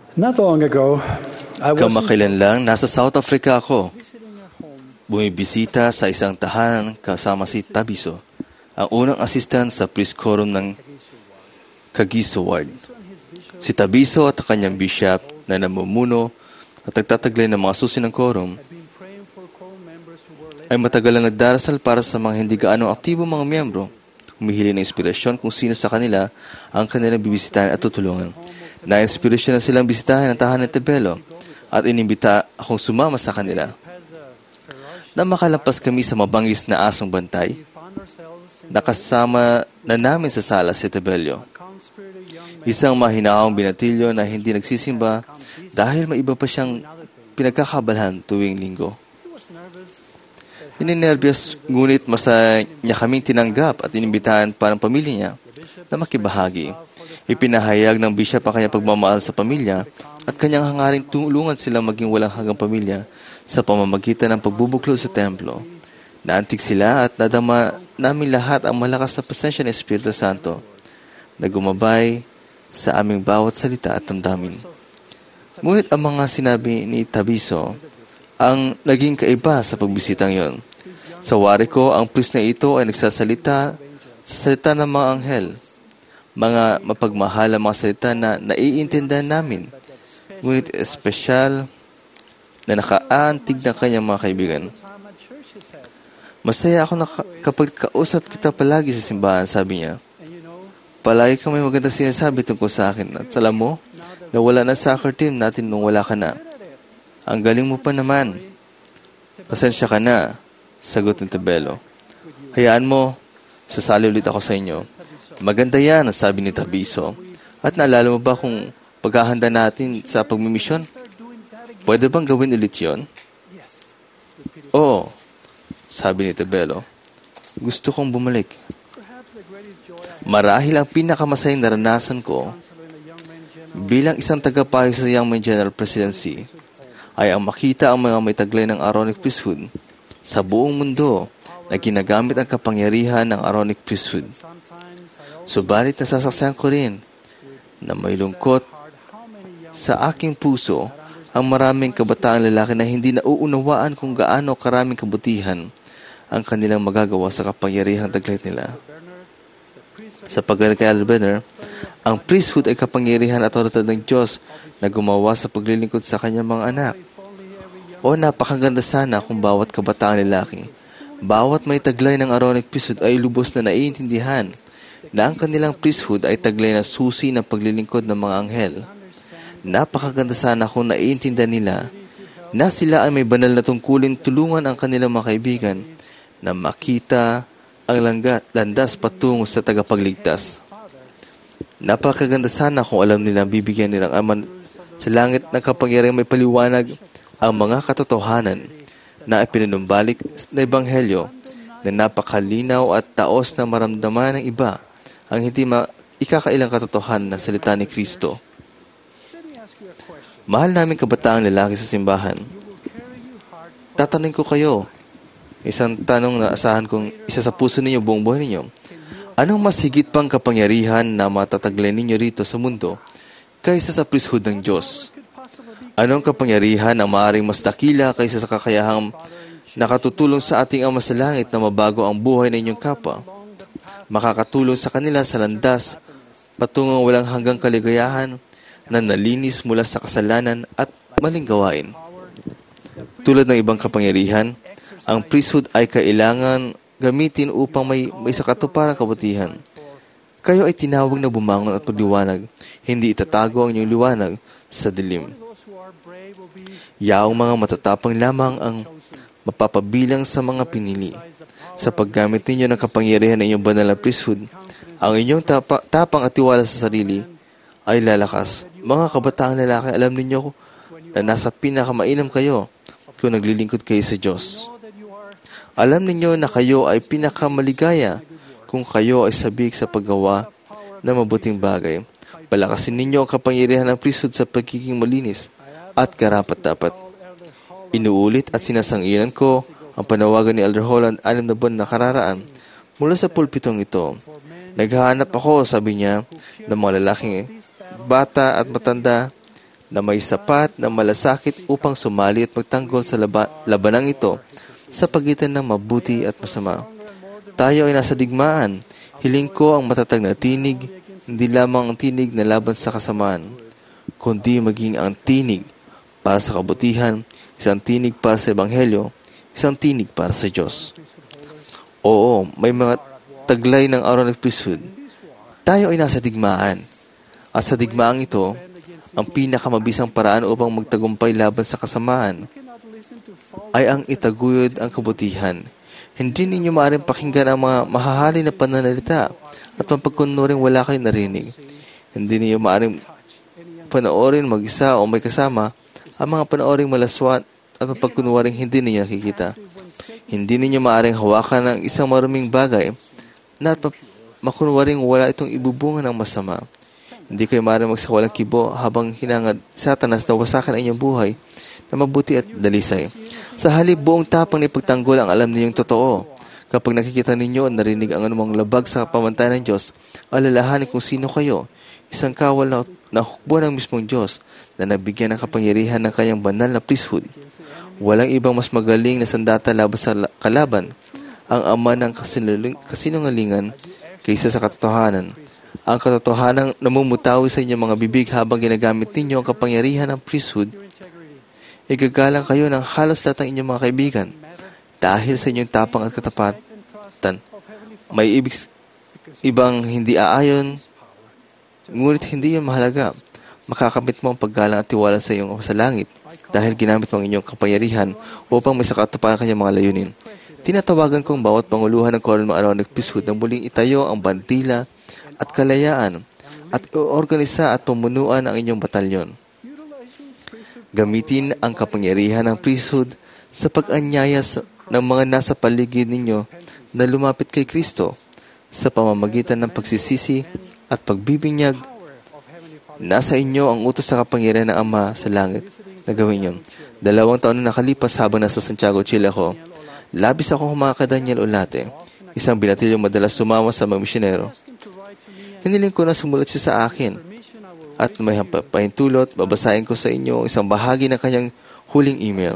Not long ago, I was Kamakailan lang, nasa South Africa ako. Bumibisita sa isang tahanan kasama si Tabiso, ang unang assistant sa priest quorum ng Kagiso Ward. Si Tabiso at ang kanyang bishop na namumuno at nagtataglay ng mga susi ng quorum ay matagal na nagdarasal para sa mga hindi gaano aktibo mga miyembro, humihili ng inspirasyon kung sino sa kanila ang kanilang bibisitahin at tutulungan. Na-inspirasyon na silang bisitahin ang tahanan ng Tebelo at inimbita akong sumama sa kanila. Na makalampas kami sa mabangis na asong bantay, nakasama na namin sa sala si Tebelo. Isang mahinaong binatilyo na hindi nagsisimba dahil may iba pa siyang pinagkakabalhan tuwing linggo. Ininervyos, ngunit masaya niya kaming tinanggap at inimbitahan pa ng pamilya niya na makibahagi. Ipinahayag ng bishop ang kanyang pagmamahal sa pamilya at kanyang hangaring tulungan silang maging walang hanggang pamilya sa pamamagitan ng pagbubuklod sa templo. Naantig sila at nadama namin lahat ang malakas na presensya ng Espiritu Santo na gumabay sa aming bawat salita at damdamin. Ngunit ang mga sinabi ni Tabiso ang naging kaiba sa pagbisitang yon. Sa wari ko, ang priest na ito ay nagsasalita sa salita ng mga anghel, mga mapagmahal ang mga salita na naiintindihan namin, ngunit espesyal na nakaantig ng kanyang mga kaibigan. Masaya ako kapag kausap kita palagi sa simbahan, sabi niya. Palagi kang may magandang sinasabi tungkol sa akin at alam mo, nawala na soccer team natin nung wala ka na. Ang galing mo pa naman. Pasensya ka na, sagot ng Tebelo. Hayaan mo, sasali ulit ako sa inyo. Maganda yan, sabi ni Tabiso. At naalala mo ba kung paghahanda natin sa pagmimisyon? Pwede bang gawin ulit yun? Oo, sabi ni Tebelo. Gusto kong bumalik. Marahil ang pinakamasayang naranasan ko bilang isang tagapayo sa Young Men General Presidency ay ang makita ang mga may taglay ng Aaronic Priesthood sa buong mundo na ginagamit ang kapangyarihan ng Aaronic Priesthood. Subalit nasasaksihan ko rin na may lungkot sa aking puso ang maraming kabataang lalaki na hindi nauunawaan kung gaano karaming kabutihan ang kanilang magagawa sa kapangyarihang taglay nila. Sa paggaling kay Elder Benner, ang priesthood ay kapangyarihan at otoridad ng Diyos na gumawa sa paglilingkod sa kanyang mga anak. O napakaganda sana kung bawat kabataang lalaki, bawat may taglay ng Aaronic priesthood ay lubos na naiintindihan na ang kanilang priesthood ay taglay na susi ng paglilingkod ng mga anghel. Napakaganda sana kung naiintindihan nila na sila ay may banal na tungkulin tulungan ang kanilang mga kaibigan na makita ang landas patungo sa tagapagligtas. Napakaganda sana kung alam nila bibigyan nilang Ama sa langit ng kapangyarihang may paliwanag ang mga katotohanan na ipinanumbalik na Ebanghelyo na napakalinaw at taos na maramdaman ng iba ang hindi ikakailang katotohanan ng salita ni Kristo. Mahal namin kabataang lalaki sa simbahan. Tatanungin ko kayo, isang tanong na asahan kong isa sa puso ninyo buong buhay ninyo. Anong mas higit pang kapangyarihan na matataglay ninyo rito sa mundo kaysa sa priesthood ng Diyos? Anong kapangyarihan ang maaaring mas dakila kaysa sa kakayahang nakatutulong sa ating Ama sa Langit na mabago ang buhay ng inyong kapwa? Makakatulong sa kanila sa landas patungong walang hanggang kaligayahan na nalinis mula sa kasalanan at maling gawain. Tulad ng ibang kapangyarihan, ang priesthood ay kailangan gamitin upang may sakatuparang kabutihan. Kayo ay tinawag na bumangon at magliwanag, hindi itatago ang inyong liwanag sa dilim. Yaong mga matatapang lamang ang mapapabilang sa mga pinili. Sa paggamit ninyo ng kapangyarihan ng inyong banal na priesthood, ang inyong tapang at tiwala sa sarili ay lalakas. Mga kabataang lalaki, alam ninyo na nasa pinakamainam kayo kung naglilingkod kayo sa Diyos. Alam ninyo na kayo ay pinakamaligaya kung kayo ay sabik sa paggawa ng mabuting bagay. Palakasin ninyo ang kapangyarihan ng priesthood sa pagiging malinis at karapat-dapat. Inuulit at sinasang-ilan ko ang panawagan ni Elder Holland 6 na buwan na kararaan mula sa pulpitong ito. Naghahanap ako, sabi niya, ng mga lalaking bata at matanda na may sapat na malasakit upang sumali at magtanggol sa labanang ito sa pagitan ng mabuti at masama. Tayo ay nasa digmaan. Hiling ko ang matatag na tinig, hindi lamang ang tinig na laban sa kasamaan, kundi maging ang tinig para sa kabutihan, isang tinig para sa Ebanghelyo, isang tinig para sa Diyos. Oo, may mga taglay ng Aaronic priesthood. Tayo ay nasa digmaan. At sa digmaang ito, ang pinakamabisang paraan upang magtagumpay laban sa kasamaan ay ang itaguyod ang kabutihan. Hindi ninyo maaaring pakinggan ang mga mahahali na pananalita at mapagkunuring wala kayong narinig. Hindi ninyo maaaring panoorin mag-isa o may kasama ang mga panooring malaswat at mapagkunuring hindi ninyo nakikita. Hindi ninyo maaaring hawakan ng isang maruming bagay na at makunwaring wala itong ibubunga ng masama. Hindi kayo maaaring magsawalang kibo habang hinangad Satanas na wasakan ang inyong buhay na mabuti at dalisay. Sa halip, buong tapang na ipagtanggol ang alam ninyong totoo. Kapag nakikita ninyo at narinig ang anumang labag sa pamantayan ng Diyos, alalahanin kung sino kayo. Isang kawal na hukbo ng mismong Diyos na nabigyan ng kapangyarihan ng kanyang banal na priesthood. Walang ibang mas magaling na sandata laban sa kalaban, ang ama ng kasinungalingan kaysa sa katotohanan. Ang katotohanan namumutawi sa inyong mga bibig habang ginagamit ninyo ang kapangyarihan ng priesthood. Igagalang kayo ng halos lahat ng inyong mga kaibigan dahil sa inyong tapang at katapatan. May ibang hindi aayon, ngunit hindi yan mahalaga. Makakamit mo ang paggalang at tiwala sa iyong sa langit dahil ginamit mo ang inyong kapangyarihan upang may sakatuparan kanyang mga layunin. Tinatawagan kong bawat panguluhan ng Coronel Aaronic priesthood na muling itayo ang bandila at kalayaan at organisa at pamunuan ang inyong batalyon. Gamitin ang kapangyarihan ng priesthood sa pag-anyaya ng mga nasa paligid ninyo na lumapit kay Kristo sa pamamagitan ng pagsisisi at pagbibinyag. Nasa inyo ang utos sa kapangyarihan ng Ama sa langit na gawin yun. 2 taon na nakalipas habang nasa Santiago, Chile ako, labis akong humaka Daniel Olate, isang binatilyong madalas sumama sa mga misyonero. Hiniling ko na sumulat siya sa akin at may pahintulot, babasahin ko sa inyo isang bahagi ng kanyang huling email.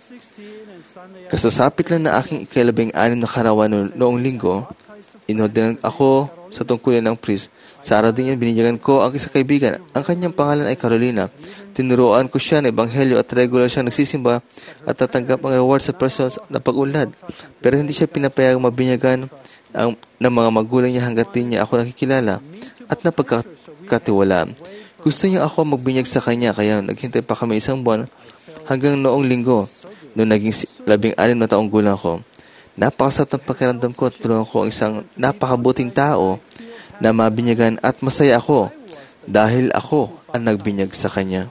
Kasasapit lang na aking ika-16 na karawan noong linggo, inordinan ako sa tungkulin ng priest. Sa araw din yan, binigyan ko ang isang kaibigan. Ang kanyang pangalan ay Carolina. Tinuruan ko siya ng Ebanghelyo at regular siyang nagsisimba at tatanggap ang reward sa personal na pag-unlad. Pero hindi siya pinapayagang mabinyagan ng mga magulang niya hanggat din niya ako nakikilala at napagkatiwalaan. Gusto niya ako magbinyag sa kanya, kaya naghintay pa kami 1 buwan hanggang noong linggo, noong naging 16 na taong gulang ko. Napakasarap ng pakiramdam ko at tulungan ko ang isang napakabuting tao na mabinyagan at masaya ako dahil ako ang nagbinyag sa kanya.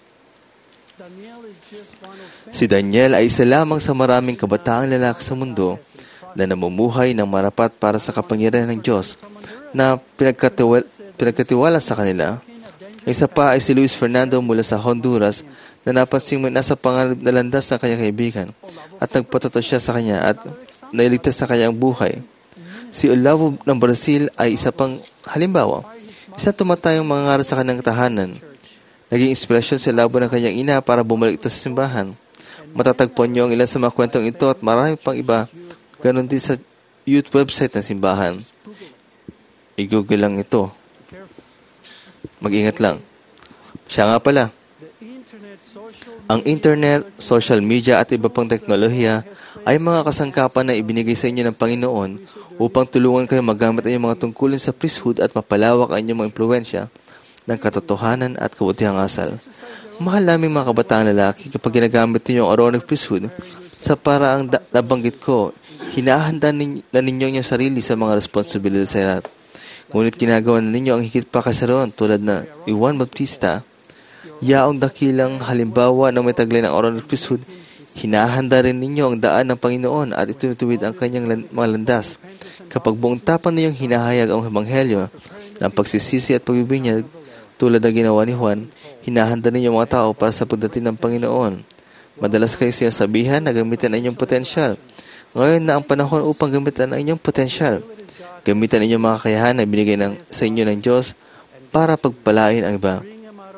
Si Daniel ay isa lamang sa maraming kabataang lalaki sa mundo na namumuhay ng marapat para sa kapangyarihan ng Diyos na pinagkatiwala sa kanila. Isa pa ay si Luis Fernando mula sa Honduras na napansing may nasa panganib na landas ng kanyang kaibigan at nagpatato siya sa kanya at nailigtas sa kanyang buhay. Si Olavo ng Brazil ay isa pang halimbawa. Isang tumatayong mangangaral sa kanyang tahanan. Naging inspirasyon si Olavo ng kanyang ina para bumalik ito sa simbahan. Matatagpuan niyo ang ilan sa mga kwentong ito at marami pang iba. Ganon din sa youth website ng simbahan. I-google lang ito. Mag-ingat lang. Siya nga pala. Ang internet, social media at iba pang teknolohiya ay mga kasangkapan na ibinigay sa inyo ng Panginoon upang tulungan kayo magamit ang inyong mga tungkulin sa priesthood at mapalawak ang inyong mga impluwensya ng katotohanan at kabutihang asal. Mahal naming mga kabataang lalaki kapag ginagamit ninyo ang Aaronic priesthood sa paraang nabanggit ko, hinahanda na ninyo ang inyong sarili sa mga responsibilidad sa lahat. Ngunit ginagawa na ninyo ang higit pa kasaroon tulad na Juan Bautista, yaong dakilang halimbawa ng may taglay ng Aaronic priesthood, hinahanda rin ninyo ang daan ng Panginoon at itinutuwid ang kanyang mga landas. Kapag buong tapang ninyong hinahayag ang Ebanghelyo ng pagsisisi at pagbibinyag, tulad na ginawa ni Juan, hinahanda ninyo mga tao para sa pagdating ng Panginoon. Madalas kayong sinasabihan na gamitin ang inyong potensyal. Ngayon na ang panahon upang gamitin ang inyong potensyal. Gamitan inyong mga kakayahan na binigay sa inyo ng Diyos para pagpalain ang iba.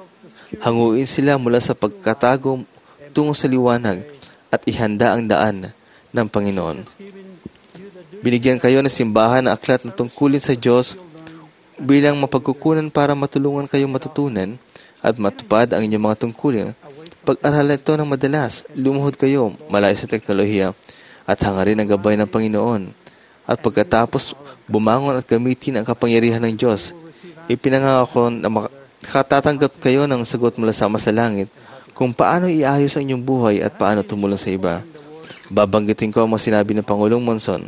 Hanguin sila mula sa pagkatago tungo sa liwanag at ihanda ang daan ng Panginoon. Binigyan kayo ng simbahan na aklat na tungkulin sa Diyos bilang mapagkukunan para matulungan kayong matutunan at matupad ang inyong mga tungkulin. Pag-aralan ito ng madalas, lumuhod kayo malayo sa teknolohiya at hangarin ang gabay ng Panginoon. At pagkatapos bumangon at gamitin ang kapangyarihan ng Diyos, ipinangako na makatatanggap kayo ng sagot mula sa Ama sa langit kung paano iayos ang inyong buhay at paano tumulong sa iba. Babanggitin ko ang mga sinabi ng Pangulong Monson.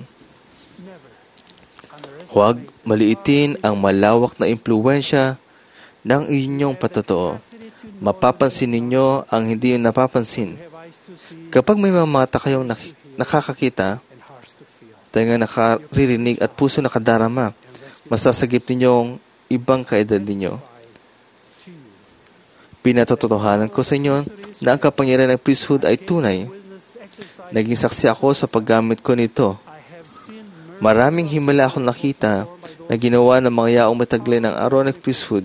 Huwag maliitin ang malawak na impluwensya ng inyong patotoo. Mapapansin ninyo ang hindi yung napapansin. Kapag may mga mata kayong nakakakita, tenga nakaririnig at puso nakadarama, masasagip ninyo ang ibang kaedad ninyo. Pinatotohanan ko sa inyo na ang kapangyarihan ng priesthood ay tunay. Naging saksi ako sa paggamit ko nito. Maraming himala akong nakita na ginawa ng mga yaong mataglay ng Aaronic priesthood.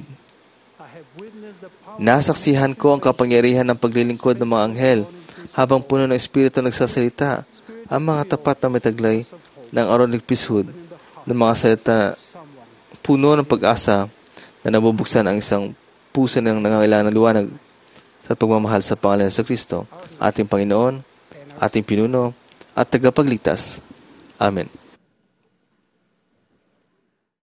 Nasaksihan ko ang kapangyarihan ng paglilingkod ng mga anghel habang puno ng Espiritu nagsasalita. Ang mga tapat na mataglay ng Aaronic priesthood ng mga salita puno ng pag-asa na nabubuksan ang isang puso ng nangangailangan ng liwanag sa pagmamahal sa pangalan sa Kristo, ating Panginoon, ating pinuno, at tagapagligtas. Amen.